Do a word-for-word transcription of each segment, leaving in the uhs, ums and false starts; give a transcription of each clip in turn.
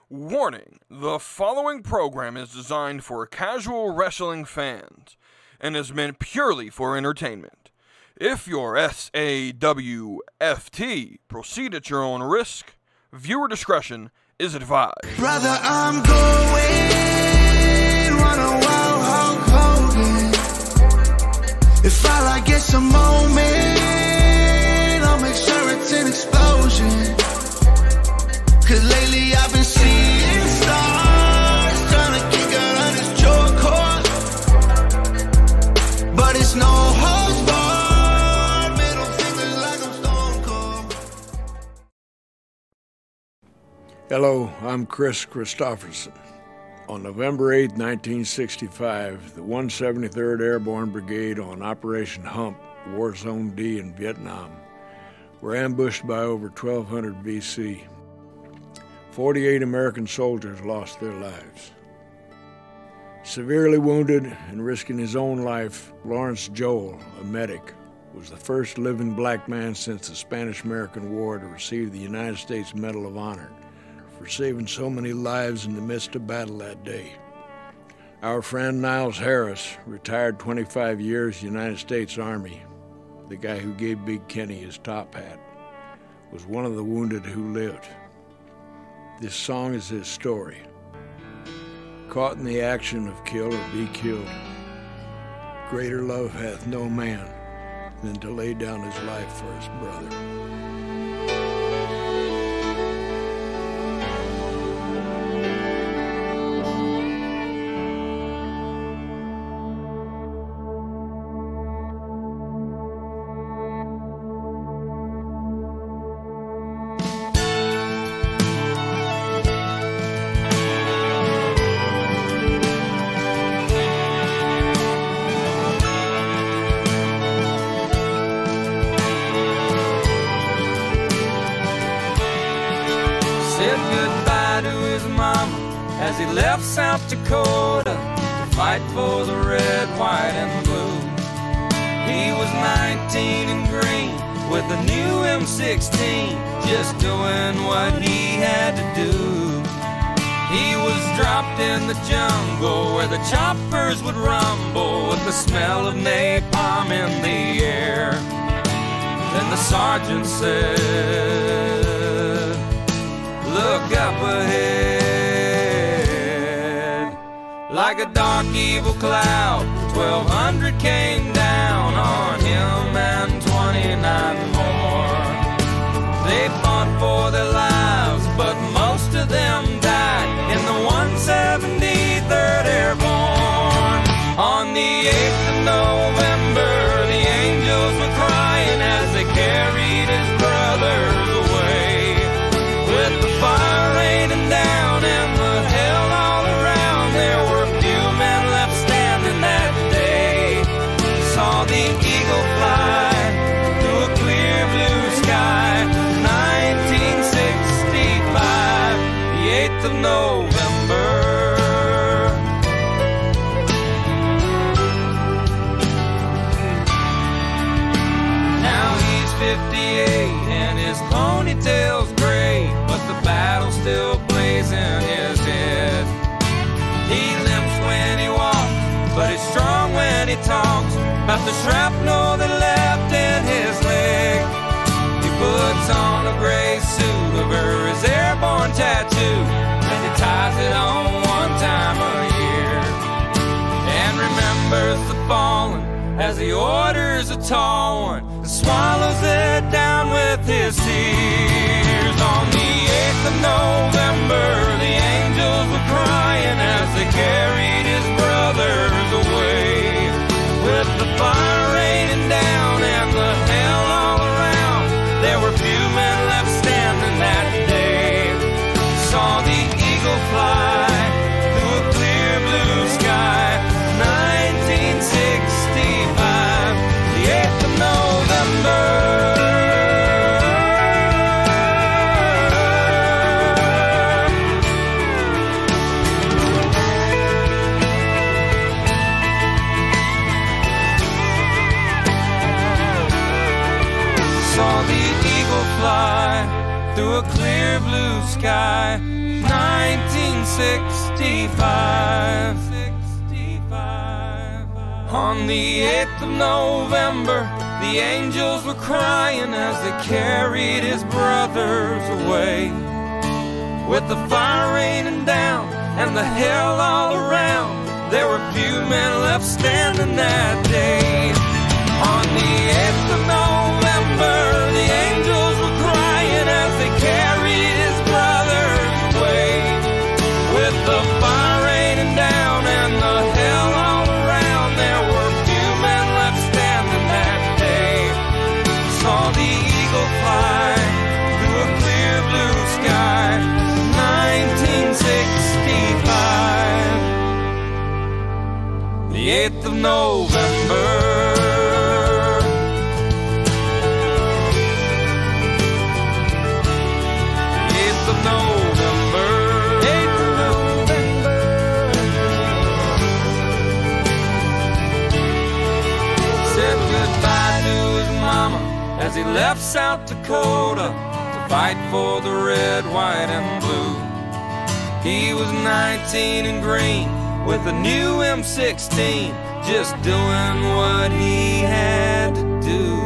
Warning, the following program is designed for casual wrestling fans and is meant purely for entertainment. If you're S A W F T, proceed at your own risk. Viewer discretion is advised. Brother, I'm going run a wild Hulk Hogan. If all I get's a moment, I'll make sure it's an explosion. Cause lately I've been seeing stars trying to kick out on this joy cord. But it's no holds barred, middle fingers like I'm Stone Cold. Hello, I'm Chris Christopherson. On November eighth, nineteen sixty-five, the one hundred seventy-third Airborne Brigade on Operation Hump, War Zone D in Vietnam, were ambushed by over twelve hundred B C. forty-eight American soldiers lost their lives. Severely wounded and risking his own life, Lawrence Joel, a medic, was the first living black man since the Spanish-American War to receive the United States Medal of Honor for saving so many lives in the midst of battle that day. Our friend Niles Harris, retired twenty-five years United States Army, the guy who gave Big Kenny his top hat, was one of the wounded who lived. This song is his story. Caught in the action of kill or be killed, greater love hath no man than to lay down his life for his brother. As he left South Dakota to fight for the red, white, and blue. He was nineteen and green with a new M sixteen, just doing what he had to do. He was dropped in the jungle where the choppers would rumble with the smell of napalm in the air. Then the sergeant said, "Look up ahead." Like a dark evil cloud, twelve hundred came down on him and twenty-nine more. They fought for their lives, but most of them died in the one hundred seventy-third Airborne. On the eighth of November, the angels were crying as they carried his brothers away. With the fire raining down and the hell all around, there were saw the eagle fly through a clear blue sky. nineteen sixty-five, the eighth of November. Now he's fifty-eight and his ponytail's gray, but the battle's still blazing in his head. He limps when he walks, but he's strong when he talks about the shrapnel that left in his leg. He puts on a gray suit over his airborne tattoo, and he ties it on one time a year, and remembers the fallen as he orders a tall one and swallows it down with his tears. On the eighth of November, the angels were crying as they carried his brothers away. With the fire raining down and the hell all around, there were few men left standing that day. Saw the eagle fly through a clear blue sky. nineteen sixty-five, the eighth of November. sixty-five. On the eighth of November, the angels were crying as they carried his brothers away. With the fire raining down and the hell all around, there were few men left standing that day. On the eighth of November, the angels were crying as they carried his brothers away. With the fire raining down and the hell all around, there were few men left standing that day. Saw the eagle fly through a clear blue sky, nineteen sixty-five. The eighth of November. eighth of November. eighth of November. Said goodbye to his mama as he left South Dakota to fight for the red, white, and blue. He was nineteen and green with a new M sixteen, just doing what he had to do.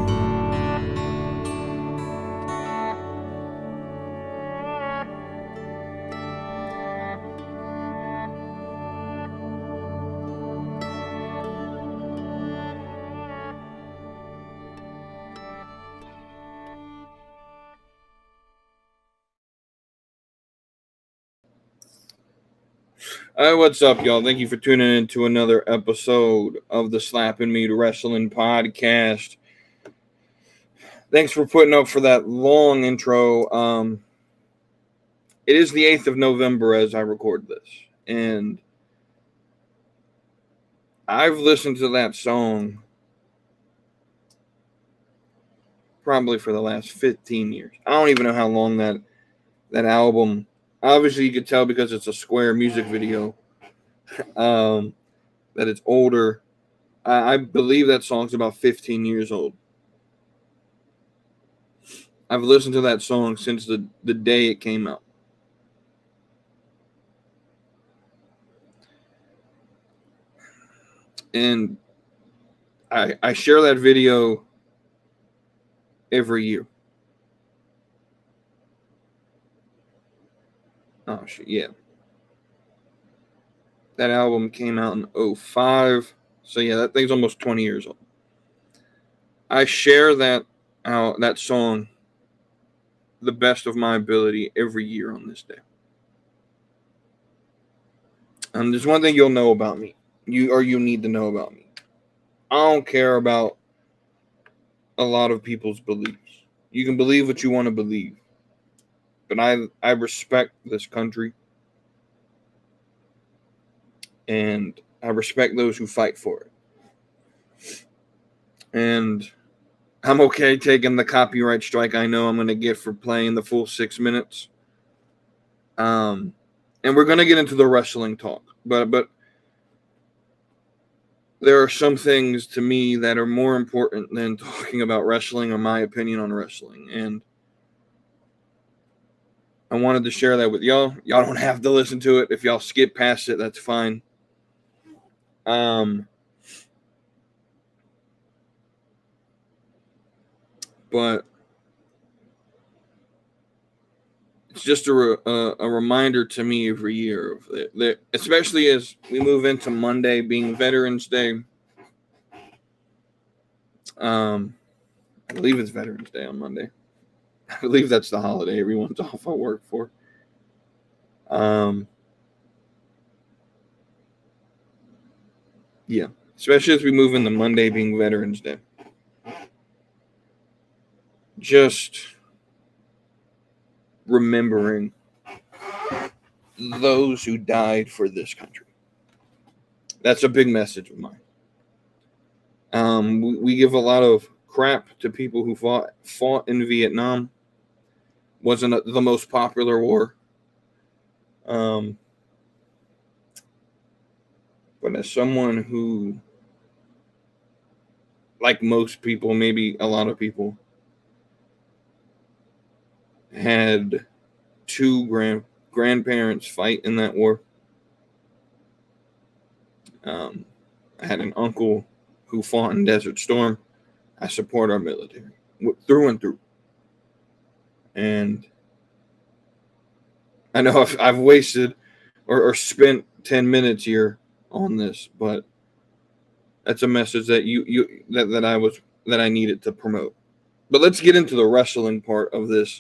All right, what's up, y'all? Thank you for tuning in to another episode of the Slapping Meat Wrestling Podcast. Thanks for putting up for that long intro. Um, it is the eighth of November as I record this, and I've listened to that song probably for the last fifteen years. I don't even know how long that that album. Obviously, you could tell because it's a Square music video um, that it's older. I, I believe that song's about fifteen years old. I've listened to that song since the, the day it came out. And I, I share that video every year. Oh, shit, yeah. That album came out in oh five. So, yeah, that thing's almost twenty years old. I share that uh, that song the best of my ability every year on this day. Um, there's one thing you'll know about me. You or you need to know about me. I don't care about a lot of people's beliefs. You can believe what you want to believe. But I, I respect this country, and I respect those who fight for it. And I'm okay taking the copyright strike I know I'm going to get for playing the full six minutes. Um, and we're going to get into the wrestling talk, but but there are some things to me that are more important than talking about wrestling or my opinion on wrestling, and I wanted to share that with y'all. Y'all don't have to listen to it. If y'all skip past it, that's fine. Um, but it's just a, a, a reminder to me every year, of that, that, especially as we move into Monday being Veterans Day. Um, I believe it's Veterans Day on Monday. I believe that's the holiday everyone's off at work for. Um, yeah, especially as we move into Monday being Veterans Day. Just remembering those who died for this country. That's a big message of mine. Um, we, we give a lot of crap to people who fought fought in Vietnam. Wasn't a, the most popular war. Um, but as someone who, like most people, maybe a lot of people, had two grand grandparents fight in that war. Um, I had an uncle who fought in Desert Storm. I support our military through and through. And I know I've, I've wasted or, or spent ten minutes here on this, but that's a message that you you that, that I was that I needed to promote. But let's get into the wrestling part of this.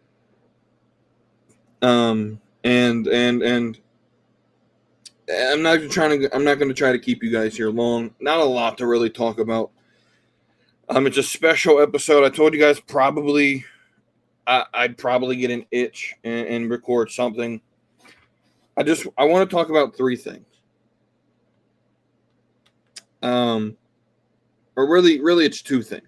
Um and and and I'm not trying to I'm not going to try to keep you guys here long. Not a lot to really talk about. Um it's a special episode. I told you guys probably I, I'd probably get an itch and, and record something. I just I want to talk about three things. Um, or really, really, it's two things.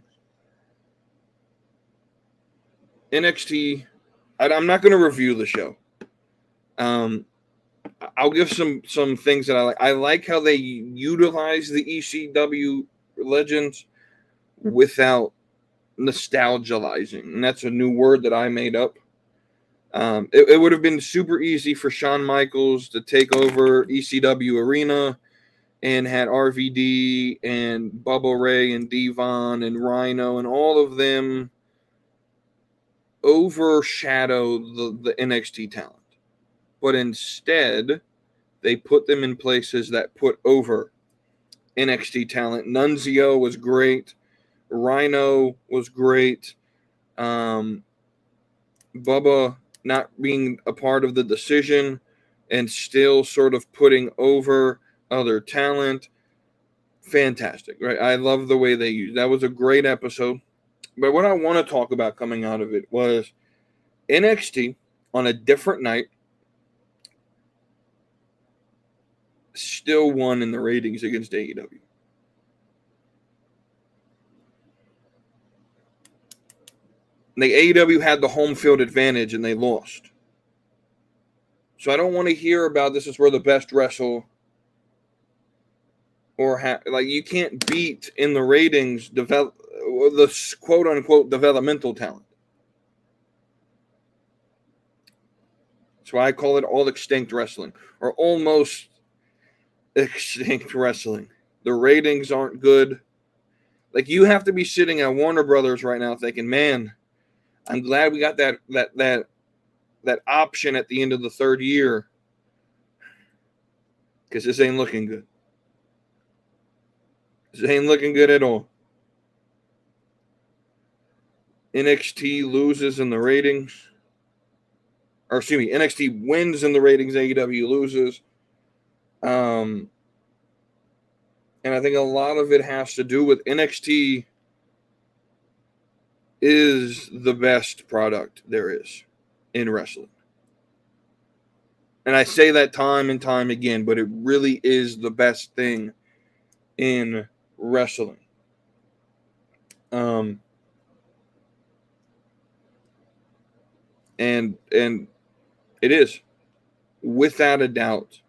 N X T. I, I'm not going to review the show. Um, I'll give some some things that I like. I like how they utilize the E C W legends without nostalgizing, and that's a new word that I made up. Um, it, it would have been super easy for Shawn Michaels to take over E C W Arena and had R V D and Bubba Ray and Devon and Rhino and all of them overshadow the, the N X T talent. But instead, they put them in places that put over N X T talent. Nunzio was great. Rhino was great. Um, Bubba not being a part of the decision and still sort of putting over other talent. Fantastic, right? I love the way they used. That was a great episode. But what I want to talk about coming out of it was N X T on a different night still won in the ratings against A E W. The A E W had the home field advantage and they lost. So I don't want to hear about this is where the best wrestle or ha- like you can't beat in the ratings develop the quote unquote developmental talent. That's why I call it all extinct wrestling or almost extinct wrestling. The ratings aren't good. Like you have to be sitting at Warner Brothers right now thinking, man, I'm glad we got that that that that option at the end of the third year because this ain't looking good. This ain't looking good at all. N X T loses in the ratings. Or excuse me, N X T wins in the ratings, A E W loses. Um, and I think a lot of it has to do with N X T is the best product there is in wrestling. And I say that time and time again, but it really is the best thing in wrestling. Um, and and it is, without a doubt,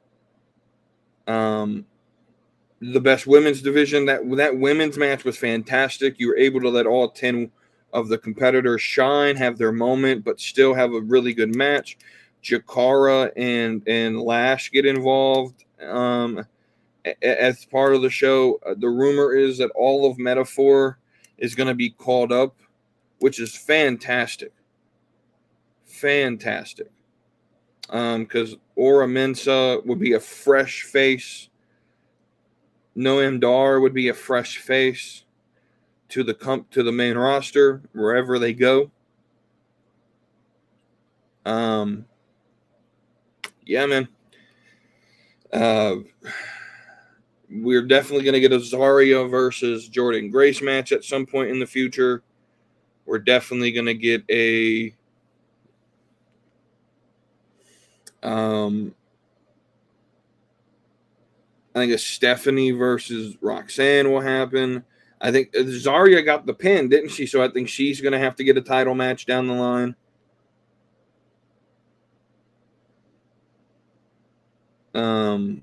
um, the best women's division. That that women's match was fantastic. You were able to let all ten of the competitors shine, have their moment, but still have a really good match. Jakara and and Lash get involved um, as part of the show. Uh, the rumor is that all of Metaphor is going to be called up, which is fantastic. Fantastic. Because um, Aura Mensa would be a fresh face. Noam Dar would be a fresh face to the comp- to the main roster wherever they go. Um, yeah, man. Uh, we're definitely going to get a Zarya versus Jordan Grace match at some point in the future. We're definitely going to get a um, I think a Stephanie versus Roxanne will happen. I think Zarya got the pin, didn't she? So I think she's going to have to get a title match down the line. Um,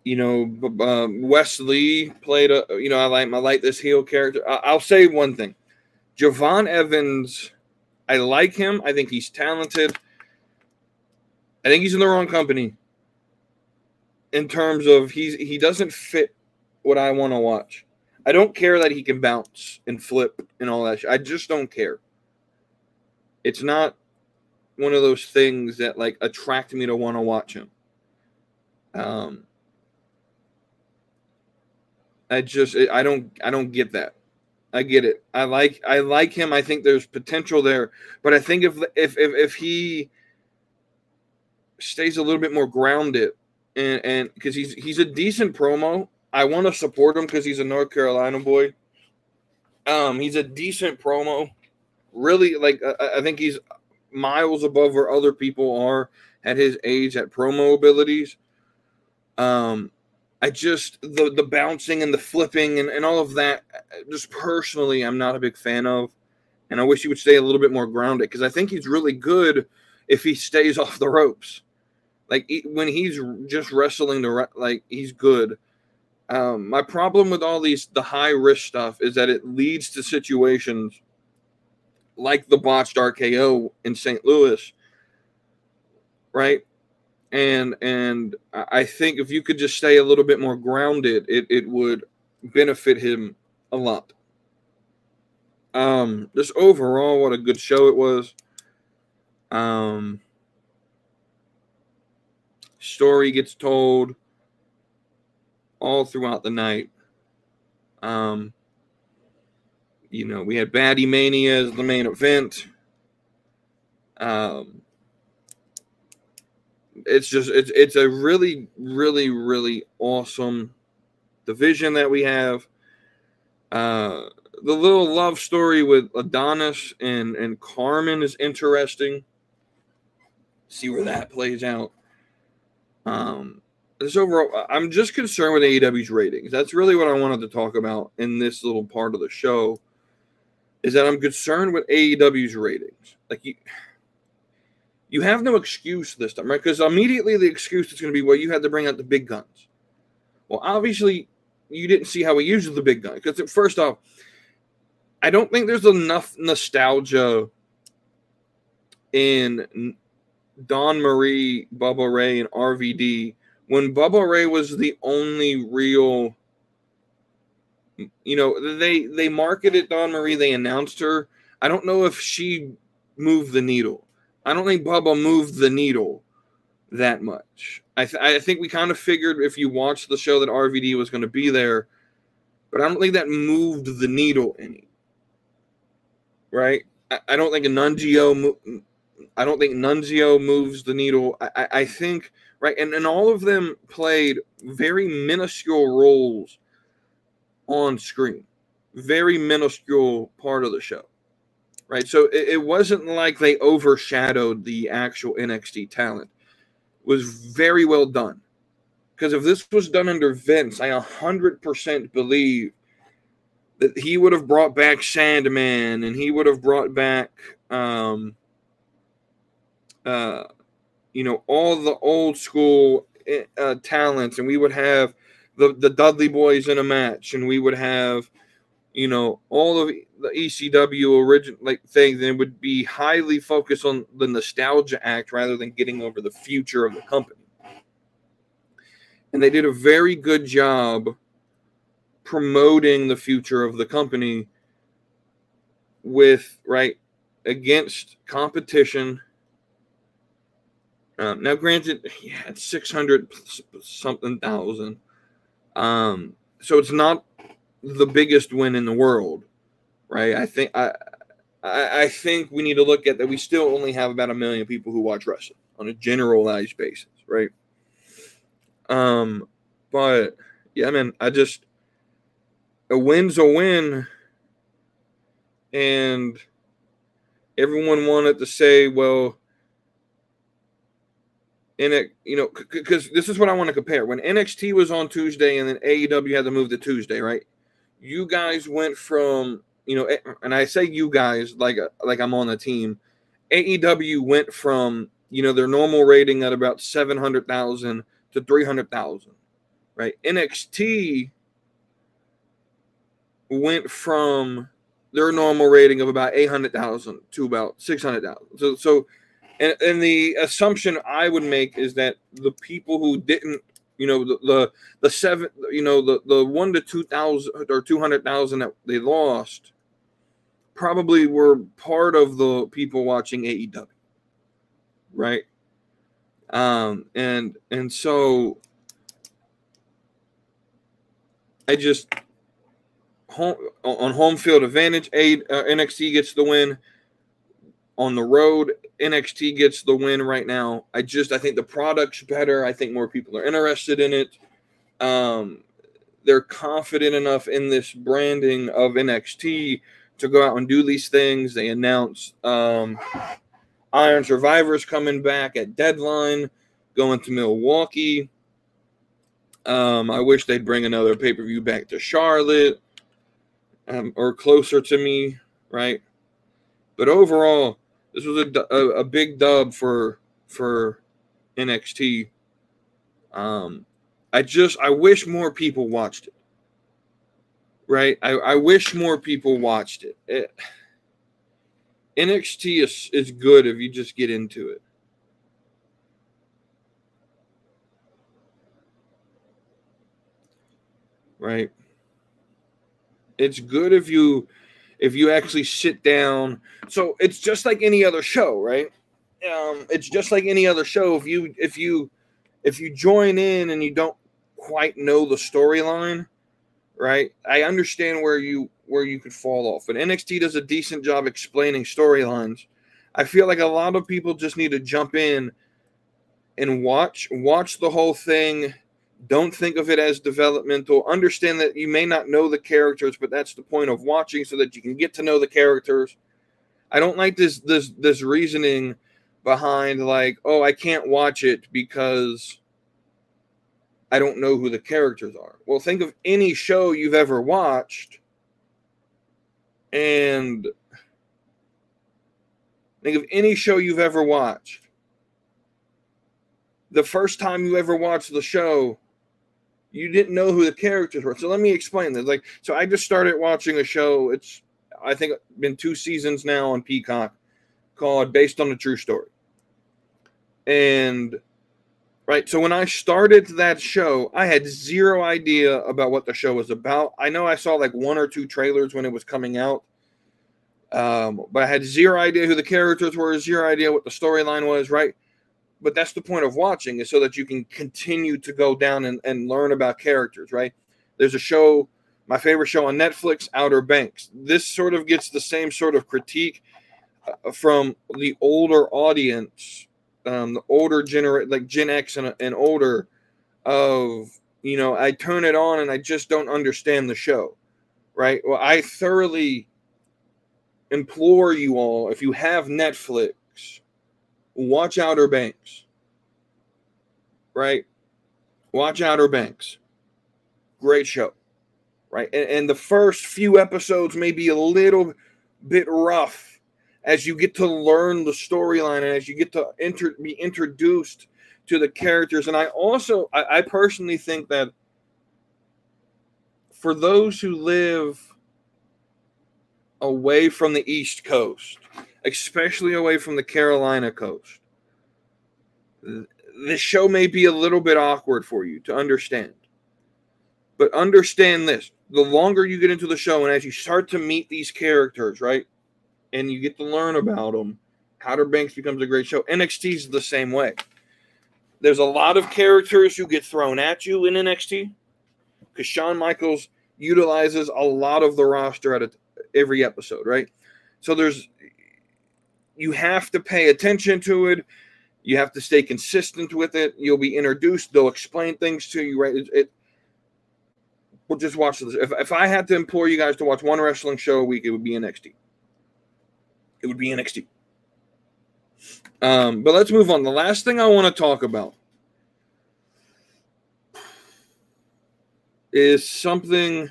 You know, uh, Wesley played a. You know, I like I like this heel character. I, I'll say one thing: Javon Evans. I like him. I think he's talented. I think he's in the wrong company. In terms of he's he doesn't fit what I want to watch. I don't care that he can bounce and flip and all that shit. I just don't care. It's not one of those things that like attract me to want to watch him. Um. I just I don't I don't get that. I get it. I like I like him. I think there's potential there, but I think if if if, if he stays a little bit more grounded and and because he's he's a decent promo. I want to support him because he's a North Carolina boy. Um, he's a decent promo. Really, like I, I think he's miles above where other people are at his age at promo abilities. Um. I just, the, the bouncing and the flipping and, and all of that, just personally, I'm not a big fan of. And I wish he would stay a little bit more grounded because I think he's really good if he stays off the ropes. Like, he, when he's just wrestling, the like, he's good. Um, my problem with all these, the high-risk stuff is that it leads to situations like the botched R K O in Saint Louis, right? And and I think if you could just stay a little bit more grounded, it, it would benefit him a lot. Um, just overall, what a good show it was. Um, story gets told all throughout the night. Um, you know, we had Baddie Mania as the main event. Um. It's just it's it's a really really really awesome division that we have. Uh, the little love story with Adonis and and Carmen is interesting. See where that plays out. Um, this overall, I'm just concerned with A E W's ratings. That's really what I wanted to talk about in this little part of the show. Is that I'm concerned with A E W's ratings. Like you. You have no excuse this time, right? Because immediately the excuse is going to be, well, you had to bring out the big guns. Well, obviously, you didn't see how we used the big gun. Because first off, I don't think there's enough nostalgia in Dawn Marie, Bubba Ray, and R V D when Bubba Ray was the only real, you know, they, they marketed Dawn Marie, they announced her. I don't know if she moved the needle. I don't think Bubba moved the needle that much. I, th- I think we kind of figured if you watched the show that R V D was going to be there, but I don't think that moved the needle any. Right? I, I don't think Nunzio. Mo- I don't think Nunzio moves the needle. I, I, I think right, and, and all of them played very minuscule roles on screen, very minuscule part of the show. Right, so it, it wasn't like they overshadowed the actual N X T talent. It was very well done. Because if this was done under Vince, I one hundred percent believe that he would have brought back Sandman and he would have brought back, um, uh, you know, all the old school uh, talents, and we would have the, the Dudley Boys in a match, and we would have, you know, all of the E C W original like things, and it would be highly focused on the nostalgia act rather than getting over the future of the company. And they did a very good job promoting the future of the company with, right, against competition. Um, now, granted, yeah, it's six hundred something thousand. Um, so it's not the biggest win in the world, right? I think I, I I think we need to look at that. We still only have about a million people who watch wrestling on a generalized basis, right? Um, but yeah, man, I just a win's a win, and everyone wanted to say, well, in it, you know, because c- this is what I want to compare. When N X T was on Tuesday, and then A E W had to move to Tuesday, right? You guys went from, you know, and I say you guys like like I'm on the team. A E W went from, you know, their normal rating at about seven hundred thousand to three hundred thousand, right? N X T went from their normal rating of about eight hundred thousand to about six hundred thousand. So, so and, and the assumption I would make is that the people who didn't, you know, the the, the seven, you know, the, the one to two thousand or two hundred thousand that they lost probably were part of the people watching A E W, right? Um, and and so I just home on home field advantage. A uh, N X T gets the win. On the road, N X T gets the win right now. I just I think the product's better. I think more people are interested in it. Um, they're confident enough in this branding of N X T to go out and do these things. They announce um, Iron Survivor's coming back at Deadline, going to Milwaukee. Um, I wish they'd bring another pay-per-view back to Charlotte um, or closer to me, right? But overall, this was a, a, a big dub for for N X T. Um, I just I wish more people watched it. Right? I, I wish more people watched it. it. N X T is is good if you just get into it. Right? It's good if you if you actually sit down. So it's just like any other show, right? Um, it's just like any other show. If you if you if you join in and you don't quite know the storyline, right? I understand where you where you could fall off. But N X T does a decent job explaining storylines. I feel like a lot of people just need to jump in and watch watch the whole thing. Don't think of it as developmental. Understand that you may not know the characters, but that's the point of watching so that you can get to know the characters. I don't like this this this reasoning behind like, oh, I can't watch it because I don't know who the characters are. Well, think of any show you've ever watched and think of any show you've ever watched. The first time you ever watched the show, you didn't know who the characters were. So let me explain this. Like, so I just started watching a show. It's, I think, been two seasons now on Peacock called Based on a True Story. And, right, so when I started that show, I had zero idea about what the show was about. I know I saw like one or two trailers when it was coming out. Um, but I had zero idea who the characters were, zero idea what the storyline was, right? But that's the point of watching, is so that you can continue to go down and, and learn about characters, right? There's a show, my favorite show on Netflix, Outer Banks. This sort of gets the same sort of critique uh, from the older audience, um, the older generation, like Gen X and, and older, of, you know, I turn it on and I just don't understand the show, right? Well, I thoroughly implore you all, if you have Netflix, watch Outer Banks, right? Watch Outer Banks. Great show, right? And, and the first few episodes may be a little bit rough as you get to learn the storyline and as you get to inter- be introduced to the characters. And I also, I, I personally think that for those who live away from the East Coast, especially away from the Carolina coast, this show may be a little bit awkward for you to understand. But understand this. The longer you get into the show and as you start to meet these characters, right, and you get to learn about them, Outer Banks becomes a great show. N X T is the same way. There's a lot of characters who get thrown at you in N X T because Shawn Michaels utilizes a lot of the roster at a, every episode, right? So there's, you have to pay attention to it. You have to stay consistent with it. You'll be introduced. They'll explain things to you, right? It, it we'll just watch this. If, if I had to implore you guys to watch one wrestling show a week, it would be N X T. It would be N X T. Um, but let's move on. The last thing I want to talk about is something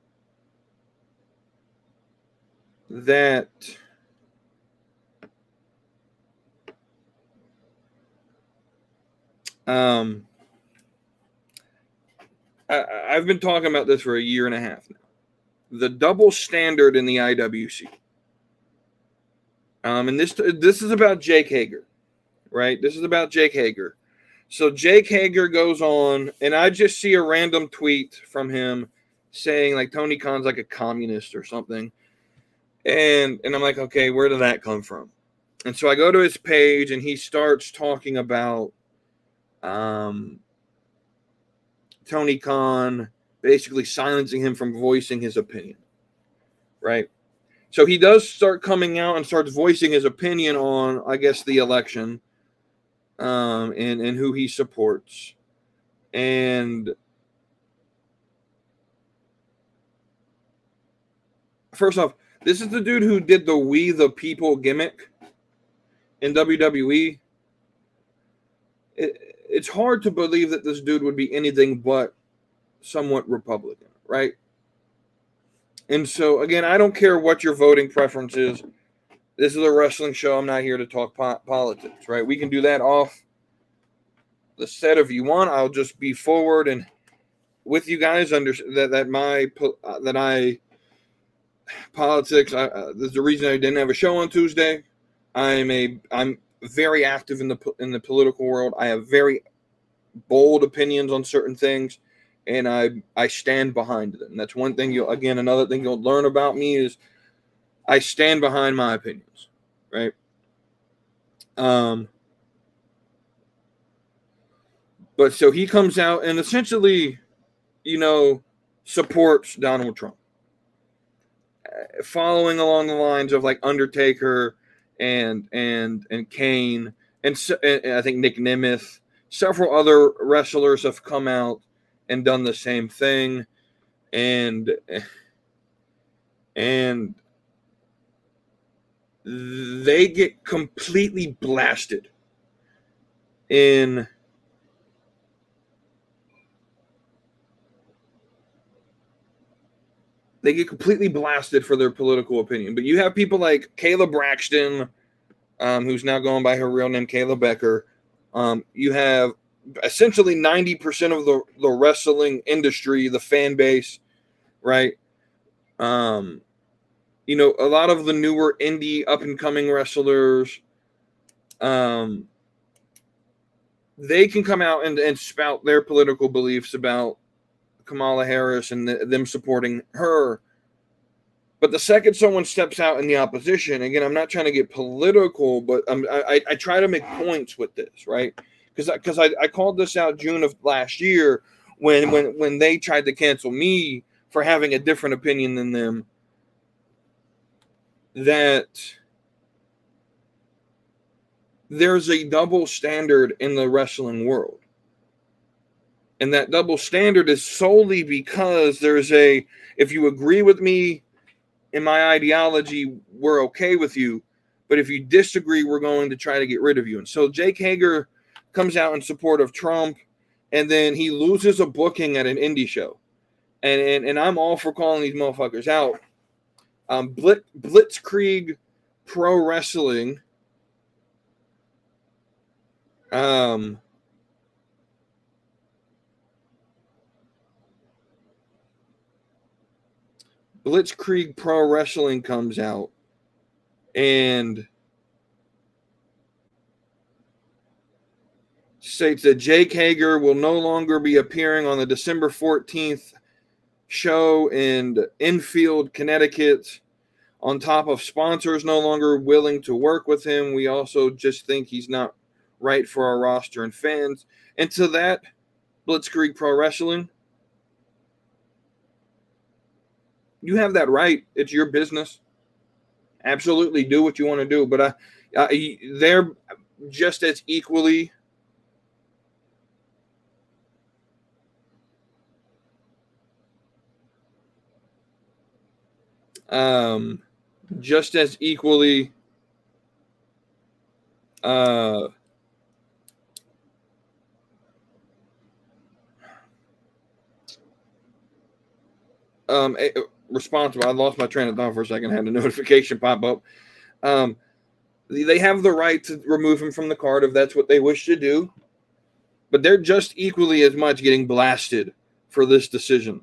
that um, I, I've been talking about this for a year and a half now. The double standard in the I W C. Um, and this this is about Jake Hager, right? This is about Jake Hager. So Jake Hager goes on, and I just see a random tweet from him saying like Tony Khan's like a communist or something. And and I'm like, okay, where did that come from? And so I go to his page, and he starts talking about um, Tony Khan basically silencing him from voicing his opinion, right? So he does start coming out and starts voicing his opinion on, I guess, the election um, and, and who he supports. And first off, this is the dude who did the We the People gimmick in W W E. It, it's hard to believe that this dude would be anything but somewhat Republican, right? And so, again, I don't care what your voting preference is. This is a wrestling show. I'm not here to talk po- politics, right? We can do that off the set if you want. I'll just be forward and with you guys under that that my uh, that I politics. I, uh, there's the reason I didn't have a show on Tuesday. I'm a I'm very active in the in the political world. I have very bold opinions on certain things, and I I stand behind them. That's one thing you'll again another thing you'll learn about me is I stand behind my opinions, right? Um, but so he comes out and essentially, you know, supports Donald Trump, following along the lines of like Undertaker and and and Kane and, and I think Nick Nemeth. Several other wrestlers have come out and done the same thing, and and they get completely blasted in they get completely blasted for their political opinion. But you have people like Kayla Braxton, um, who's now going by her real name, Kayla Becker. Um, you have essentially ninety percent of the, the wrestling industry, the fan base, right? Um, you know, a lot of the newer indie up-and-coming wrestlers, um, they can come out and, and spout their political beliefs about Kamala Harris and the, them supporting her. But the second someone steps out in the opposition, again, I'm not trying to get political, but I'm, I, I try to make points with this, right? Because because I, I called this out June of last year when, when, when they tried to cancel me for having a different opinion than them, that there's a double standard in the wrestling world. And that double standard is solely because there's a, if you agree with me in my ideology, we're okay with you. But if you disagree, we're going to try to get rid of you. And so Jake Hager comes out in support of Trump, and then he loses a booking at an indie show. And and, and I'm all for calling these motherfuckers out. Um, Blitz, Blitzkrieg Pro Wrestling um, Blitzkrieg Pro Wrestling comes out and states that Jake Hager will no longer be appearing on the December fourteenth show in Enfield, Connecticut. On top of sponsors no longer willing to work with him, we also just think he's not right for our roster and fans. And to that, Blitzkrieg Pro Wrestling, you have that right. It's your business. Absolutely do what you want to do. But I, I, they're just as equally um, just as equally uh, um, responsible. I lost my train of thought for a second. I had a notification pop up. Um, they have the right to remove him from the card if that's what they wish to do, but they're just equally as much getting blasted for this decision.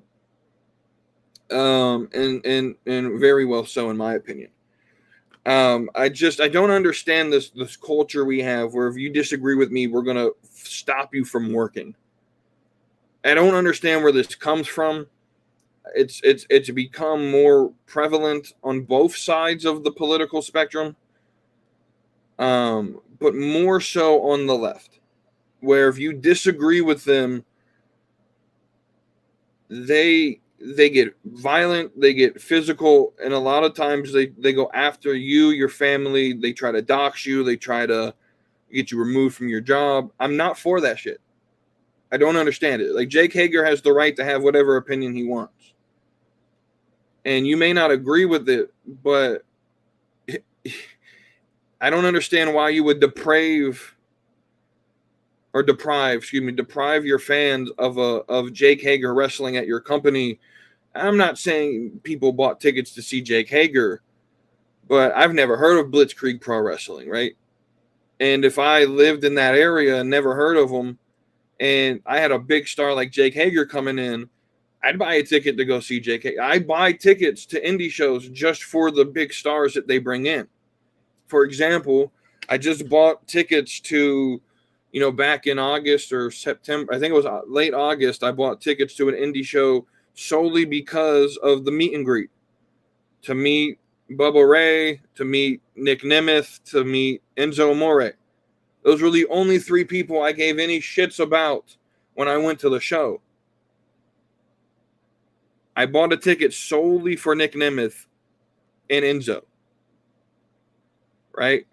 Um, and, and, and very well so, in my opinion. Um, I just, I don't understand this, this culture we have where if you disagree with me, we're going to stop you from working. I don't understand where this comes from. It's, it's, it's become more prevalent on both sides of the political spectrum. Um, but more so on the left, where if you disagree with them, they, they get violent, they get physical, and a lot of times they, they go after you, your family. They try to dox you. They try to get you removed from your job. I'm not for that shit. I don't understand it. Like, Jake Hager has the right to have whatever opinion he wants. And you may not agree with it, but I don't understand why you would deprave or deprive, excuse me, deprive your fans of a of Jake Hager wrestling at your company. I'm not saying people bought tickets to see Jake Hager, but I've never heard of Blitzkrieg Pro Wrestling, right? And if I lived in that area and never heard of them, and I had a big star like Jake Hager coming in, I'd buy a ticket to go see Jake Hager. I buy tickets to indie shows just for the big stars that they bring in. For example, I just bought tickets to, you know, back in August or September, I think it was late August, I bought tickets to an indie show solely because of the meet and greet. To meet Bubba Ray, to meet Nick Nemeth, to meet Enzo Amore. Those were the only three people I gave any shits about when I went to the show. I bought a ticket solely for Nick Nemeth and Enzo. Right?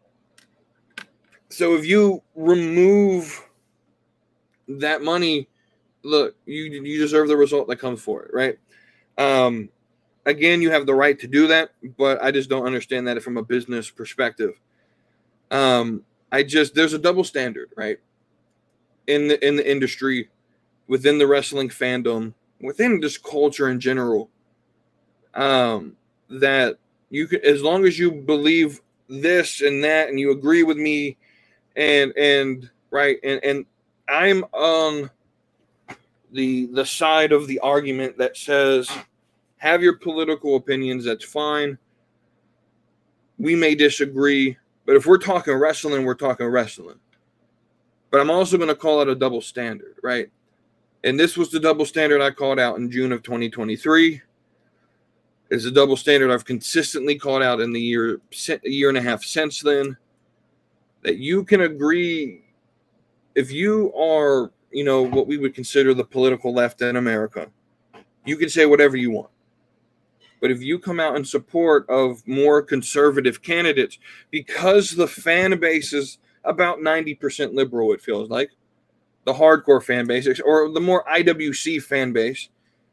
So if you remove that money, look, you you deserve the result that comes for it, right? Um, again, you have the right to do that, but I just don't understand that from a business perspective. Um, I just, there's a double standard, right? In the in the industry, within the wrestling fandom, within this culture in general, um, that you can, as long as you believe this and that, and you agree with me, and and right, and and I'm on the the side of the argument that says, have your political opinions, that's fine. We may disagree, but if we're talking wrestling, we're talking wrestling. But I'm also going to call it a double standard, right? And this was the double standard I called out in June of twenty twenty-three. It's a double standard I've consistently called out in the year, a year and a half since then. That you can agree, if you are, you know, what we would consider the political left in America, you can say whatever you want. But if you come out in support of more conservative candidates, because the fan base is about ninety percent liberal, it feels like, the hardcore fan base, or the more I W C fan base,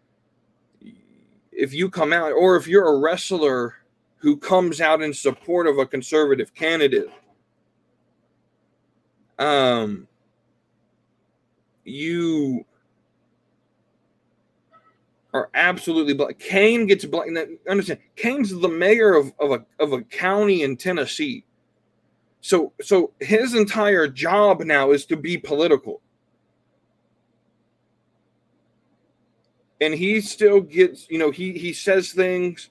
if you come out, or if you're a wrestler who comes out in support of a conservative candidate, um, you are absolutely black. Kane gets black. Understand? Kane's the mayor of, of a of a county in Tennessee. So so his entire job now is to be political. And he still gets, you know, he he says things,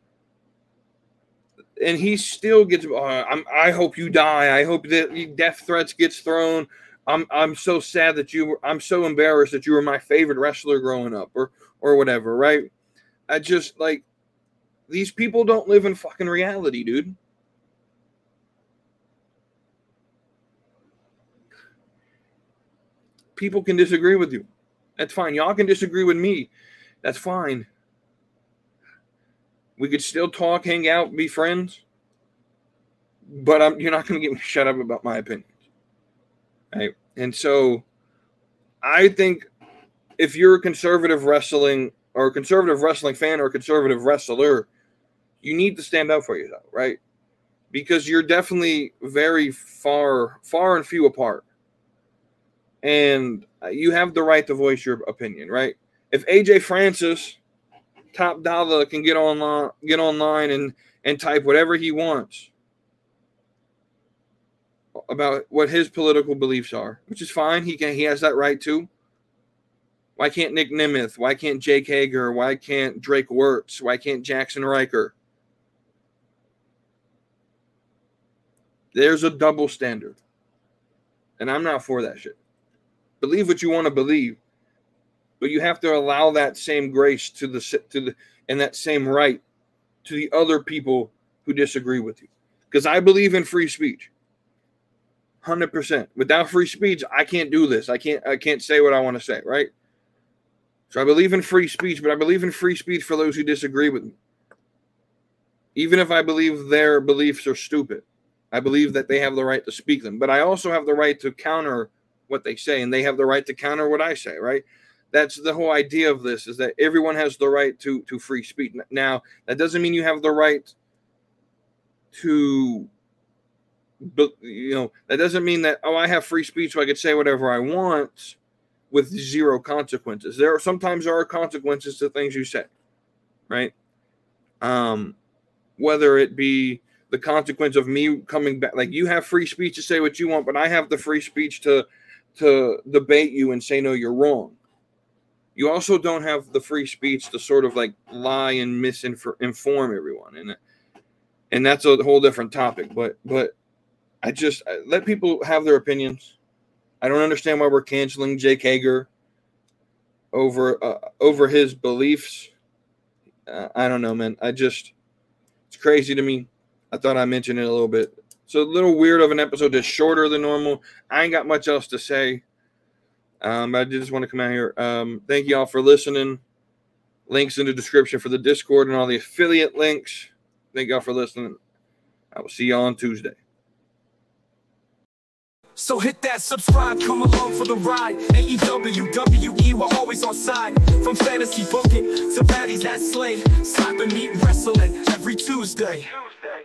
and he still gets. Uh, I'm, I hope you die. I hope that death threats gets thrown. I'm I'm so sad that you were. I'm so embarrassed that you were my favorite wrestler growing up, or or whatever. Right? I just like these people don't live in fucking reality, dude. People can disagree with you. That's fine. Y'all can disagree with me. That's fine. We could still talk, hang out, be friends. But I'm, you're not going to get me shut up about my opinions. Right? And so I think if you're a conservative wrestling or a conservative wrestling fan or a conservative wrestler, you need to stand up for yourself, right? Because you're definitely very far, far and few apart. And you have the right to voice your opinion, right? If A J Francis, Top Dollar, can get online, get online and, and type whatever he wants about what his political beliefs are, which is fine. He can, he has that right to. Why can't Nick Nemeth? Why can't Jake Hager? Why can't Drake Wirtz? Why can't Jackson Riker? There's a double standard. And I'm not for that shit. Believe what you want to believe. But you have to allow that same grace to the to the and that same right to the other people who disagree with you. Because I believe in free speech. one hundred percent. Without free speech, I can't do this. I can't I can't say what I want to say, right? So I believe in free speech, but I believe in free speech for those who disagree with me. Even if I believe their beliefs are stupid, I believe that they have the right to speak them. But I also have the right to counter what they say, and they have the right to counter what I say, right? That's the whole idea of this, is that everyone has the right to, to free speech. Now, that doesn't mean you have the right to, you know, that doesn't mean that, oh, I have free speech so I could say whatever I want with zero consequences. There are sometimes there are consequences to things you say, right? Um, whether it be the consequence of me coming back, like you have free speech to say what you want, but I have the free speech to to debate you and say, no, you're wrong. You also don't have the free speech to sort of like lie and misinform everyone. And, and that's a whole different topic, but, but I just I let people have their opinions. I don't understand why we're canceling Jake Hager over, uh, over his beliefs. Uh, I don't know, man. I just, it's crazy to me. I thought I mentioned it a little bit. So a little weird of an episode that's shorter than normal. I ain't got much else to say. Um, I just want to come out here. Um, thank you all for listening. Links in the description for the Discord and all the affiliate links. Thank you all for listening. I will see y'all on Tuesday. So hit that subscribe, come along for the ride. A E W, W E, we're always on side. From fantasy booking to baddies that slay. Slap and meet wrestling every Tuesday. Tuesday.